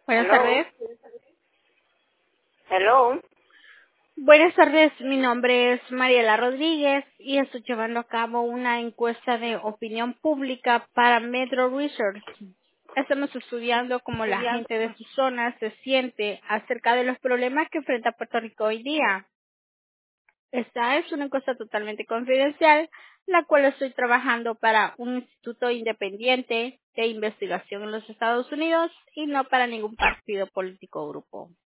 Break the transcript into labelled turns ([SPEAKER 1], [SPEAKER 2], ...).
[SPEAKER 1] Buenas
[SPEAKER 2] Hello.
[SPEAKER 1] tardes.
[SPEAKER 2] Hello.
[SPEAKER 1] Buenas tardes, mi nombre es Mariela Rodríguez y estoy llevando a cabo una encuesta de opinión pública para Metro Research. Estamos estudiando cómo la gente de su zona se siente acerca de los problemas que enfrenta Puerto Rico hoy día. Esta es una encuesta totalmente confidencial, la cual estoy trabajando para un instituto independiente de investigación en los Estados Unidos y no para ningún partido político o grupo.